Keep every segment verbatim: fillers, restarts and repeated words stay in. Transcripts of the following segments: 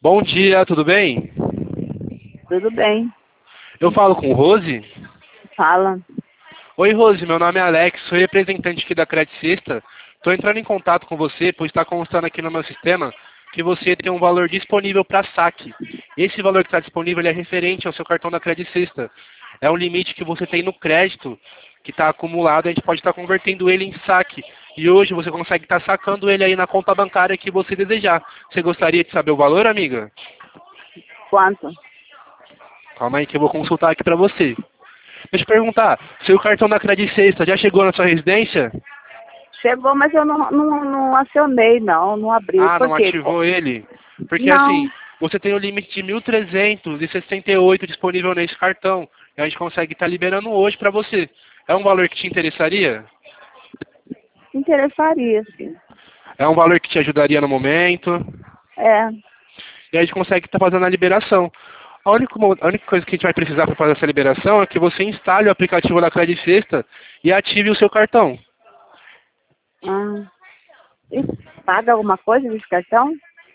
Bom dia, tudo bem? Tudo bem. Eu falo com Rose? Fala. Oi, Rose, meu nome é Alex, sou representante aqui da Credit Sexta. Estou entrando em contato com você, pois está constando aqui no meu sistema que você tem um valor disponível para saque. Esse valor que está disponível ele é referente ao seu cartão da Credit Sexta. É um limite que você tem no crédito, que está acumulado, a gente pode estar convertendo ele em saque. E hoje você consegue estar sacando ele aí na conta bancária que você desejar. Você gostaria de saber o valor, amiga? Quanto? Calma aí que eu vou consultar aqui para você. Deixa eu perguntar, seu cartão da Credit Sexta já chegou na sua residência? Chegou, mas eu não, não, não acionei, não. Não abri. Ah, Por não quê? ativou ele? Porque Não. assim, você tem o limite de mil trezentos e sessenta e oito disponível nesse cartão. E a gente consegue estar liberando hoje para você. É um valor que te interessaria? Interessaria, sim. É um valor que te ajudaria no momento? É. E a gente consegue estar fazendo a liberação. A única, mo- a única coisa que a gente vai precisar para fazer essa liberação é que você instale o aplicativo da Credit Sexta e ative o seu cartão. Ah. E paga alguma coisa desse cartão?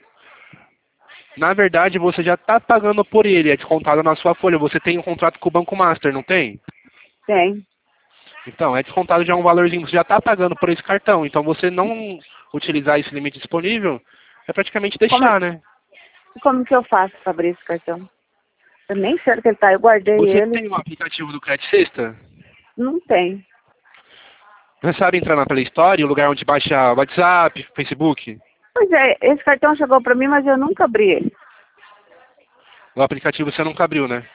Na verdade, você já está pagando por ele, é descontado na sua folha. Você tem um contrato com o Banco Master, não tem? Tem. Então, é descontado já um valorzinho. Você já está pagando por esse cartão. Então, você não utilizar esse limite disponível é praticamente Como, é- deixar, né? como que eu faço para abrir esse cartão? Eu nem sei onde ele tá. Eu guardei Você ele. tem um aplicativo do Credit Sexta? Não tem. Você sabe entrar na Play Store, o lugar onde baixa WhatsApp, Facebook? Pois é, esse cartão chegou para mim, mas eu nunca abri ele. O aplicativo você nunca abriu, né?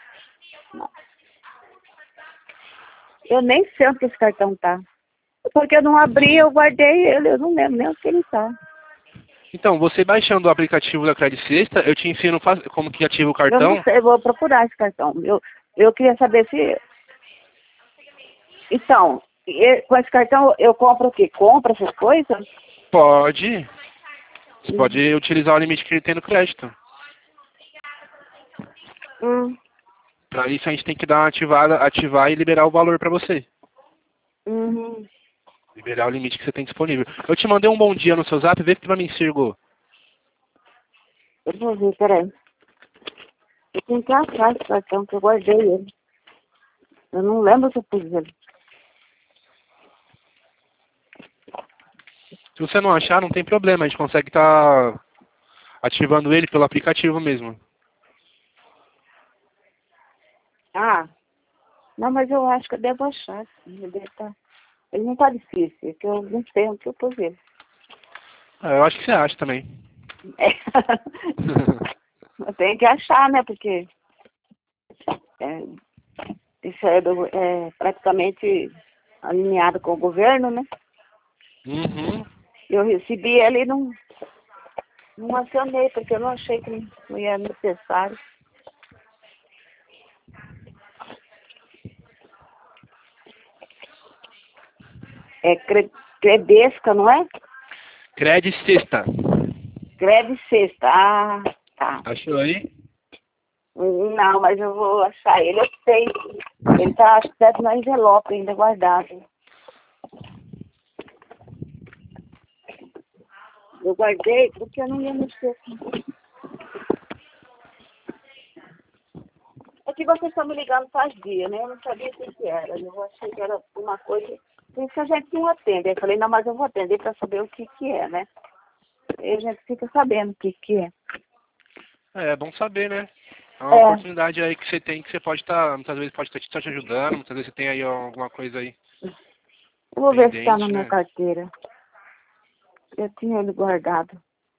Eu nem sei onde que esse cartão tá. Porque eu não abri, eu guardei ele. Eu não lembro nem onde que ele tá. Então, você baixando o aplicativo da Credit Sexta, eu te ensino faz- como que ativa o Eu não cartão. sei, eu vou procurar esse cartão. Eu, eu queria saber se... Então, e- com esse cartão eu compro o quê? Compra essas coisas? Pode. Você Uhum. pode utilizar o limite que ele tem no crédito. Hum, Para isso a gente tem que dar uma ativada, ativar e liberar o valor para você. uhum. Liberar o limite que você tem disponível. Eu te mandei um bom dia no seu zap, vê se pra mim chegou. Eu vou ver, peraí. Eu tenho que achar esse cartão que eu guardei ele. Eu não lembro se eu pus ele. Se você não achar, não tem problema, a gente consegue estar ativando ele pelo aplicativo mesmo. Ah, não, mas eu acho que eu devo achar. Sim. Ele, deve tá... ele não tá difícil, é que eu não sei onde que eu pus ele. Ah, eu acho que você acha também. É. Eu tenho que achar, né? Porque é, isso é, do- é praticamente alinhado com o governo, né? Uhum. Eu recebi ele e não, não acionei, porque eu não achei que não ia necessário. É cre, Credesca, não é? Credit Sexta. Crede Sexta. Ah, tá. Achou aí? Não, mas eu vou achar ele, eu sei. Ele tá, acho que deve no envelope ainda guardado. Eu guardei porque eu não ia mexer. É que vocês estão me ligando faz dia, né? Eu não sabia o que, que era. Eu achei que era uma coisa. Por isso que a gente não atende. Aí eu falei, não, mas eu vou atender para saber o que, que é, né? Aí a gente fica sabendo o que, que é. É, é bom saber, né? É uma É, oportunidade aí que você tem, que você pode estar, muitas vezes pode estar te ajudando, muitas vezes você tem aí alguma coisa aí eu vou ver se está na pendente, minha né? carteira. Eu tinha ele guardado.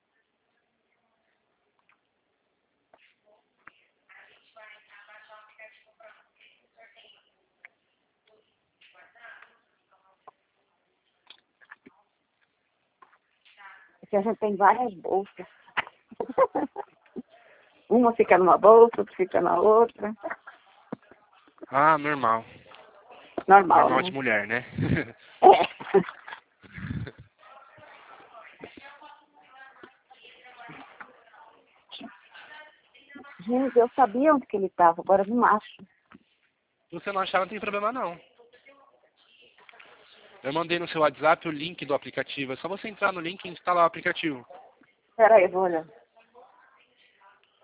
Porque a gente tem várias bolsas. Uma fica numa bolsa, outra fica na outra. Ah, normal. Normal, Normal de né? mulher, né? É. Gente, eu sabia onde que ele estava, agora eu não acho. Se você não achar, não tem problema não. Eu mandei no seu WhatsApp o link do aplicativo. É só você entrar no link e instalar o aplicativo. Espera aí, eu vou olhar.